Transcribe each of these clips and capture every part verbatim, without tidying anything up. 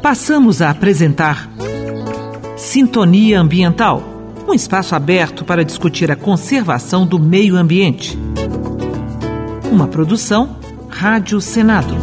Passamos a apresentar Sintonia Ambiental, um espaço aberto para discutir a conservação do meio ambiente. Uma produção Rádio Senado.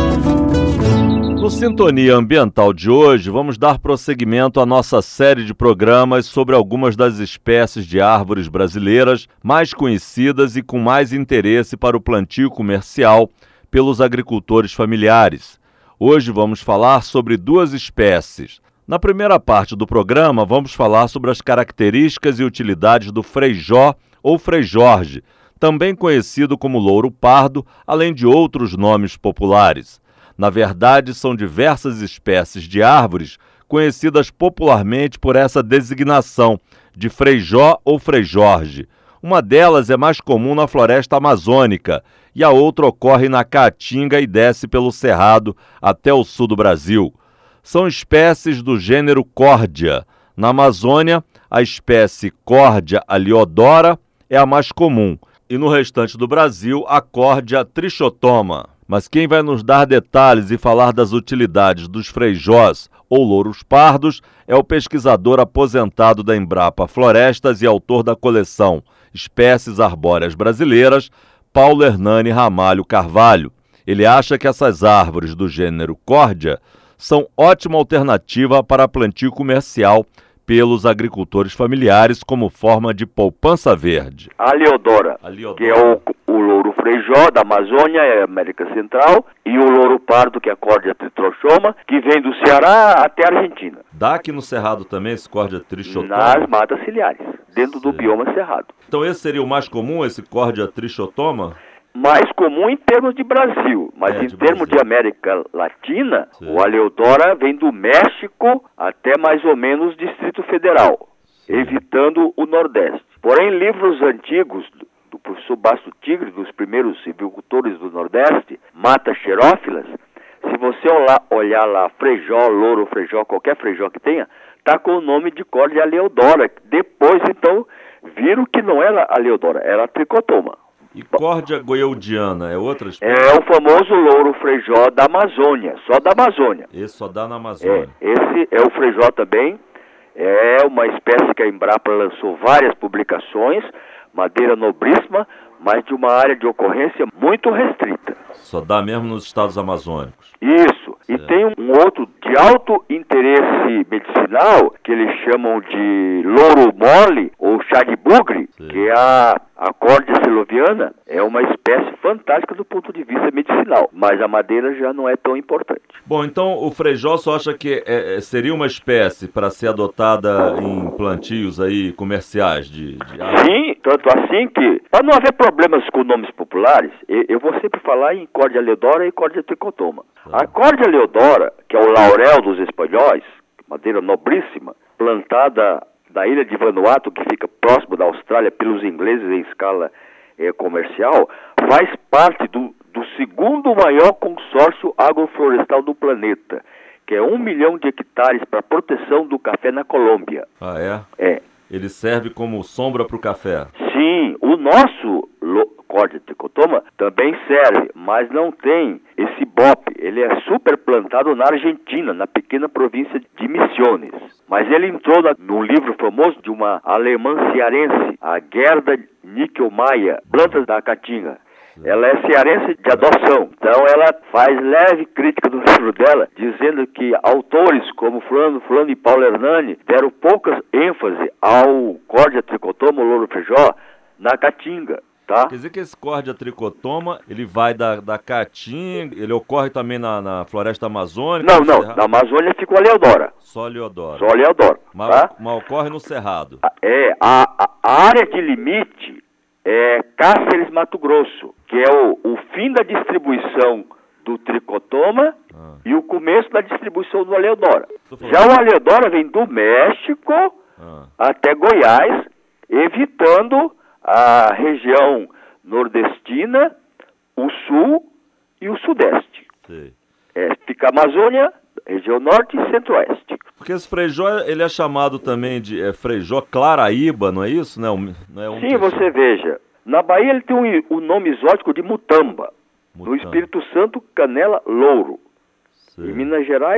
No Sintonia Ambiental de hoje, vamos dar prosseguimento à nossa série de programas sobre algumas das espécies de árvores brasileiras mais conhecidas e com mais interesse para o plantio comercial pelos agricultores familiares. Hoje vamos falar sobre duas espécies. Na primeira parte do programa, vamos falar sobre as características e utilidades do freijó ou freijorge, também conhecido como louro pardo, além de outros nomes populares. Na verdade, são diversas espécies de árvores conhecidas popularmente por essa designação de freijó ou freijorge. Uma delas é mais comum na floresta amazônica e a outra ocorre na Caatinga e desce pelo Cerrado até o sul do Brasil. São espécies do gênero Córdia. Na Amazônia, a espécie Córdia aleodora é a mais comum e no restante do Brasil, a Córdia trichotoma. Mas quem vai nos dar detalhes e falar das utilidades dos freijós ou louros pardos é o pesquisador aposentado da Embrapa Florestas e autor da coleção Espécies Arbóreas Brasileiras, Paulo Hernani Ramalho Carvalho. Ele acha que essas árvores do gênero Córdia são ótima alternativa para plantio comercial pelos agricultores familiares como forma de poupança verde. A aleodora, Aleodora. que é o, o louro freijó da Amazônia, é América Central, e o louro pardo, que é a Córdia trichotoma, que vem do Ceará até a Argentina. Dá aqui no Cerrado também esse Córdia trichotoma? Nas matas ciliares, dentro do bioma cerrado. Então esse seria o mais comum, esse Córdia trichotoma? Mais comum em termos de Brasil, mas É, em de termos Brasil. de América Latina, Sim. o aleodora vem do México até mais ou menos Distrito Federal, Sim. evitando o Nordeste. Porém, livros antigos do, do professor Basto Tigre, dos primeiros silvicultores do Nordeste, Mata Xerófilas, se você olhar, olhar lá freijó, louro, freijó, qualquer freijó que tenha, está com o nome de Córdia aleodora. Depois, então, viram que não era aleodora, era tricotoma. E Córdia goiaudiana é outra espécie? É o famoso louro freijó da Amazônia, só da Amazônia. Esse só dá na É, Amazônia. esse é o freijó também, é uma espécie que a Embrapa lançou várias publicações, madeira nobríssima, mas de uma área de ocorrência muito restrita. Só dá mesmo nos estados amazônicos. Isso, e Certo. tem um outro de alto interesse medicinal, que eles chamam de louro mole, ou chá de bugre, Sim. que é a, a Córdia seloviana, é uma espécie fantástica do ponto de vista medicinal, mas a madeira já não é tão importante. Bom, então o freijó só acha que é, é, seria uma espécie para ser adotada em plantios aí comerciais de, de árvore? Sim, tanto assim que, para não haver problemas com nomes populares, eu, eu vou sempre falar em Córdia aleodora e Córdia tricotoma. Tá. A Córdia aleodora, que é o laurel dos espanhóis, madeira nobríssima, plantada da ilha de Vanuatu, que fica próximo da Austrália, pelos ingleses em escala eh, comercial, faz parte do, do segundo maior consórcio agroflorestal do planeta, que é um milhão de hectares para proteção do café na Colômbia. Ah, é? É. Ele serve como sombra para o café. Sim, o nosso lo- Córdia tricotoma também serve, mas não tem esse bope. Ele é super plantado na Argentina, na pequena província de Misiones. Mas ele entrou na, num livro famoso de uma alemã cearense, a Gerda Nickelmayer, Plantas da Caatinga. Ela é cearense de adoção, então ela faz leve crítica no livro dela, dizendo que autores como Fulano, Fulano e Paulo Hernani deram pouca ênfase ao Córdia tricotoma, o louro freijó, na Caatinga, tá? Quer dizer que esse Córdia tricotoma, ele vai da, da Caatinga, ele ocorre também na, na floresta amazônica? Não, no não, Cerrado? na Amazônia fica o aleodora, Só Aleodora. só o aleodora, Mas, tá? mas ocorre no Cerrado. É, a, a, a área de limite é Cáceres, Mato Grosso, que é o, o fim da distribuição do tricotoma Ah. e o começo da distribuição do aleodora. Tô falando. Já o aleodora vem do México Ah. até Goiás, evitando a região nordestina, o sul e o sudeste. Sei. É, fica a Amazônia, região norte e centro-oeste. Porque esse freijó, ele é chamado também de é, freijó claraíba, não é isso? Não é um, não é um Sim, você veja, na Bahia ele tem o um, um nome exótico de mutamba. No Mutamba. Espírito Santo, canela louro. Sei. Em Minas Gerais,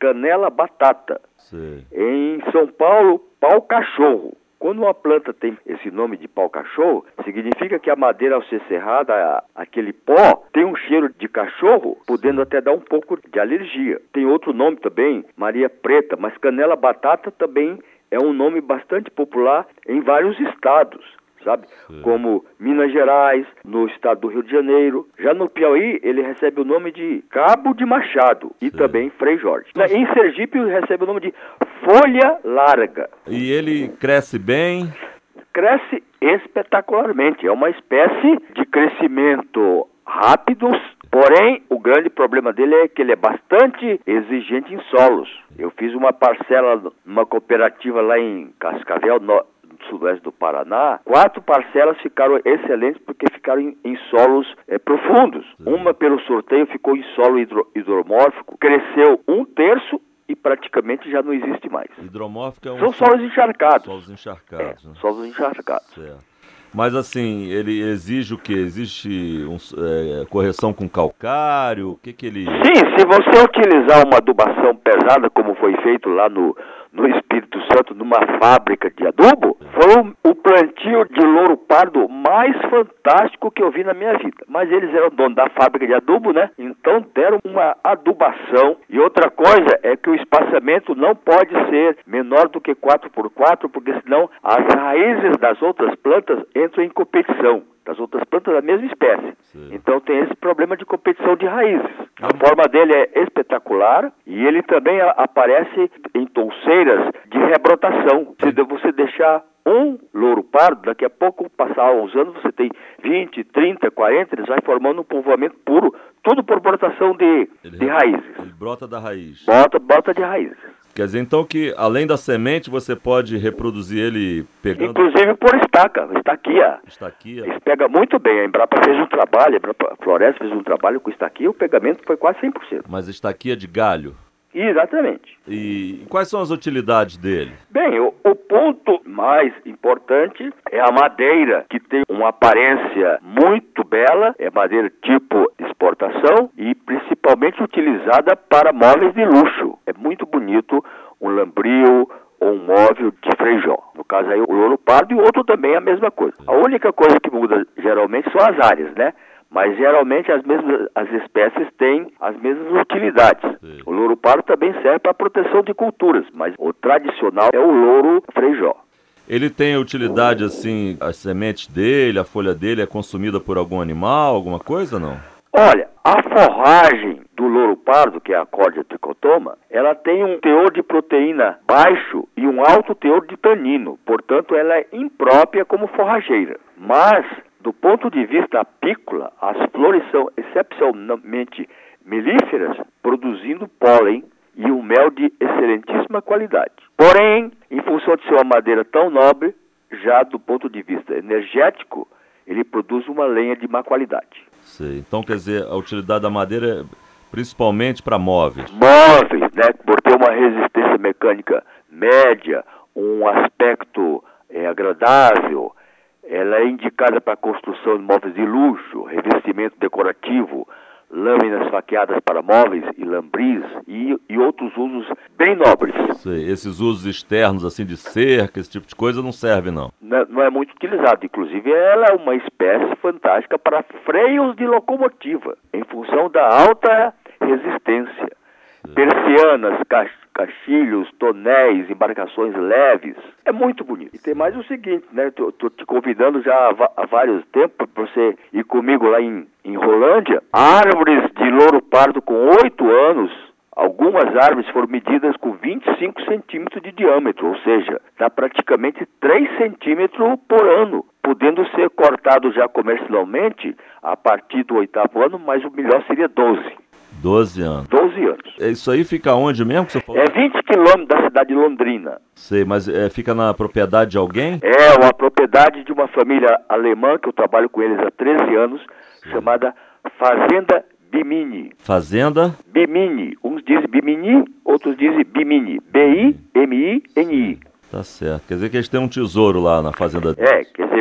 canela batata. Sim. Em São Paulo, pau-cachorro. Quando uma planta tem esse nome de pau-cachorro, significa que a madeira, ao ser serrada, aquele pó, tem um cheiro de cachorro, podendo até dar um pouco de alergia. Tem outro nome também, Maria Preta, mas canela batata também é um nome bastante popular em vários estados, sabe? Sim. Como Minas Gerais, no estado do Rio de Janeiro. Já no Piauí, ele recebe o nome de Cabo de Machado e Sim. também Frei Jorge. Nossa. Em Sergipe, recebe o nome de folha larga. E ele cresce bem? Cresce espetacularmente. É uma espécie de crescimento rápido, porém, o grande problema dele é que ele é bastante exigente em solos. Eu fiz uma parcela numa cooperativa lá em Cascavel, no sudoeste do Paraná. Quatro parcelas ficaram excelentes porque ficaram em, em solos é, profundos. Sim. Uma, pelo sorteio, ficou em solo hidro, hidromórfico, cresceu um terço e praticamente já não existe mais. Hidromórfico é um... São solos encharcados. Solos encharcados. É, né? Solos encharcados. Certo. Mas assim, ele exige o quê? Existe um, é, correção com calcário? O que que ele... Sim, se você utilizar uma adubação pesada, como foi feito lá no, no Espírito Santo, numa fábrica de adubo, foi o, o plantio de louro pardo mais fantástico que eu vi na minha vida. Mas eles eram donos da fábrica de adubo, né? Então deram uma adubação. E outra coisa é que o espaçamento não pode ser menor do que quatro por quatro, porque senão as raízes das outras plantas entram em competição, das outras plantas da mesma espécie. Sim. Então tem esse problema de competição de raízes. A forma dele é espetacular e ele também a, aparece em touceiras de rebrotação. Se você deixar um louro pardo, daqui a pouco, passar uns anos, você tem vinte, trinta, quarenta, eles vai formando um povoamento puro, tudo por brotação de, ele, de raízes. Ele brota da raiz. Bota, bota de raízes. Quer dizer, então, que além da semente, você pode reproduzir ele pegando... Inclusive por estaca, estaquia. Estaquia. Ele pega muito bem, a Embrapa fez um trabalho, a Embrapa Floresta fez um trabalho com estaquia, o pegamento foi quase cem por cento. Mas estaquia de galho? Exatamente. E quais são as utilidades dele? Bem, o, o ponto mais importante é a madeira, que tem uma aparência muito bela, é madeira tipo exportação e principalmente utilizada para móveis de luxo. É muito bonito um lambril ou um móvel de Frejó. No caso aí o louro pardo e o outro também é a mesma coisa. A única coisa que muda geralmente são as áreas, né? Mas geralmente as mesmas as espécies têm as mesmas utilidades. Sim. O louro pardo também serve para proteção de culturas, mas o tradicional é o louro Frejó. Ele tem utilidade assim, as sementes dele, a folha dele é consumida por algum animal, alguma coisa ou não? Olha, a forragem do louro pardo, que é a Cordia tricotoma, ela tem um teor de proteína baixo e um alto teor de tanino. Portanto, ela é imprópria como forrageira. Mas, do ponto de vista apícola, as flores são excepcionalmente melíferas, produzindo pólen e um mel de excelentíssima qualidade. Porém, em função de ser uma madeira tão nobre, já do ponto de vista energético, ele produz uma lenha de má qualidade. Sei. Então, quer dizer, a utilidade da madeira é principalmente para móveis. Móveis, né? Por ter uma resistência mecânica média, um aspecto é, agradável, ela é indicada para a construção de móveis de luxo, revestimento decorativo, lâminas faqueadas para móveis e lambris e, e outros usos bem nobres. Sei. Esses usos externos, assim, de cerca, esse tipo de coisa, não serve, não? Não, não é muito utilizado. Inclusive, ela é uma espécie fantástica para freios de locomotiva, em função da alta resistência. Sei. Persianas, cach caixilhos, tonéis, embarcações leves. É muito bonito. E tem mais o seguinte, né? Tô, tô te convidando já há, há vários tempos para você ir comigo lá em, em Rolândia. Árvores de louro pardo com oito anos, algumas árvores foram medidas com vinte e cinco centímetros de diâmetro, ou seja, dá praticamente três centímetros por ano, podendo ser cortado já comercialmente a partir do oitavo ano, mas o melhor seria doze. doze anos. doze anos. Isso aí fica onde mesmo que você falou? É vinte quilômetros da cidade de Londrina. Sei, mas é, fica na propriedade de alguém? É, uma propriedade de uma família alemã, que eu trabalho com eles há treze anos, Sei. chamada Fazenda Bimini. Fazenda? Bimini. Uns dizem Bimini, outros dizem Bimini. B I M I N I. Tá certo. Quer dizer que eles têm um tesouro lá na fazenda deles. É, quer dizer, o, o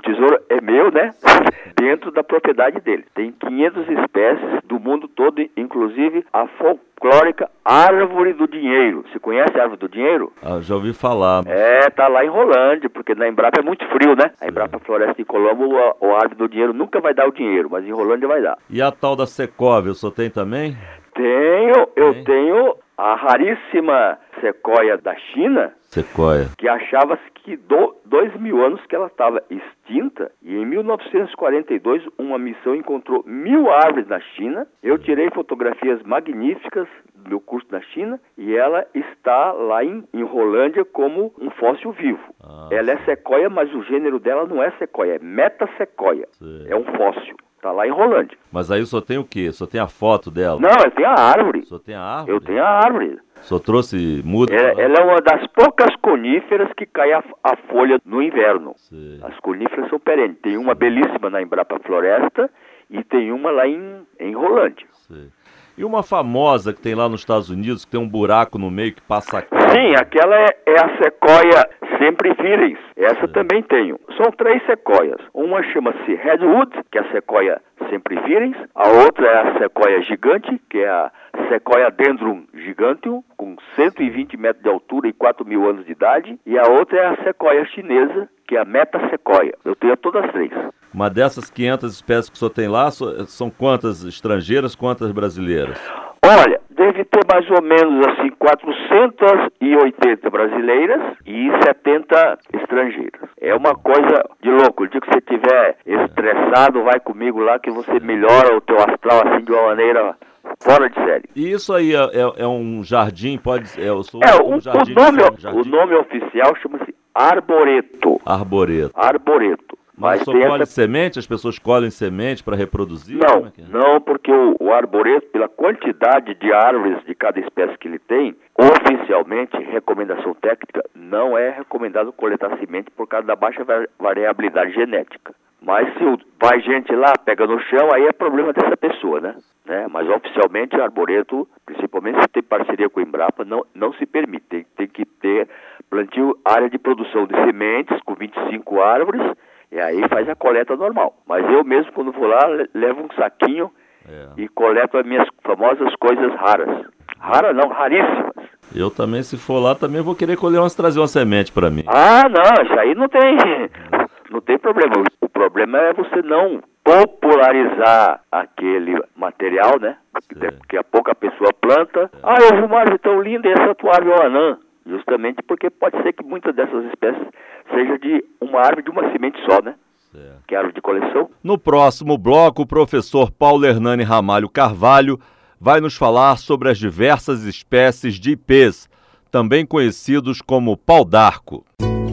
tesouro é meu, né? Dentro da propriedade dele. Tem quinhentas espécies do mundo todo, inclusive a folclórica árvore do dinheiro. Você conhece a árvore do dinheiro? Ah, já ouvi falar. Mas... É, tá lá em Rolândia, porque na Embrapa é muito frio, né? A Embrapa Floresta de Colombo, a, a árvore do dinheiro nunca vai dar o dinheiro, mas em Rolândia vai dar. E a tal da secóvia, o senhor tem também? Tenho, eu Tem? tenho a raríssima sequoia da China, Sequoia. que achava-se que do, dois mil anos que ela estava extinta, e em mil novecentos e quarenta e dois uma missão encontrou mil árvores na China. Eu tirei fotografias magníficas do meu curso na China, e ela está lá em, em Rolândia como um fóssil vivo. Ah, ela é sequoia, mas o gênero dela não é sequoia, é metasequoia. sei. É um fóssil. Está lá em Rolândia. Mas aí o senhor tem o quê? O senhor tem a foto dela? Não, eu tenho a árvore. O senhor tem a árvore? Eu tenho a árvore. O senhor trouxe muda? É, ela é uma das poucas coníferas que cai a, a folha no inverno. Sei. As coníferas são perenes. Tem uma belíssima na Embrapa Floresta e tem uma lá em, em Rolândia. Sei. E uma famosa que tem lá nos Estados Unidos, que tem um buraco no meio que passa a cara. Sim, aquela é, é a sequoia sempervirens. Essa também tenho. São três sequoias. Uma chama-se Redwood, que é a sequoia sempervirens. A outra é a sequoia gigante, que é a Sequoia dendron giganteum, com cento e vinte metros de altura e quatro mil anos de idade. E a outra é a sequoia chinesa, que é a metasequoia. Eu tenho todas as três. Uma dessas quinhentas espécies que o senhor tem lá, so- são quantas estrangeiras, quantas brasileiras? Olha, deve ter mais ou menos assim quatrocentas e oitenta brasileiras e setenta estrangeiras. É uma coisa de louco. O dia que você estiver estressado, vai comigo lá que você melhora o teu astral assim de uma maneira fora de série. E isso aí é, é- é um jardim, pode ser, eu sou É, um o, jardim o, nome, de jardim o nome oficial chama-se arboreto. arboreto. Arboreto. Mas Mas só tem colhe essa... semente? As pessoas colhem semente para reproduzir? Como Não, é que é? não, porque o, o arboreto, pela quantidade de árvores de cada espécie que ele tem, oficialmente, recomendação técnica, não é recomendado coletar semente por causa da baixa va- variabilidade genética. Mas se o- vai gente lá, pega no chão, aí é problema dessa pessoa, né? né? Mas oficialmente, arboreto, principalmente se tem parceria com a Embrapa, não, não se permite. Tem, tem que ter plantio, área de produção de sementes com vinte e cinco árvores, e aí faz a coleta normal. Mas eu mesmo, quando vou lá, le- levo um saquinho É. e coleto as minhas famosas coisas raras. Raras não, raríssimas. Eu também, se for lá, também vou querer colher umas, trazer uma semente para mim. Ah, não, isso aí não tem, não tem problema. O problema é você não popularizar aquele material, né? Porque Certo. daqui a pouco a pessoa planta. Ah, eu vi uma árvore tão linda, e essa tua árvore é uma anã. Justamente porque pode ser que muitas dessas espécies seja de uma árvore de uma semente só, né? Certo. Que é árvore de coleção. No próximo bloco, o professor Paulo Hernani Ramalho Carvalho vai nos falar sobre as diversas espécies de ipês, também conhecidos como pau-d'arco.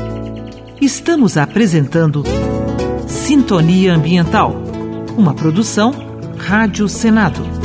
Estamos apresentando Sintonia Ambiental, uma produção Rádio Senado.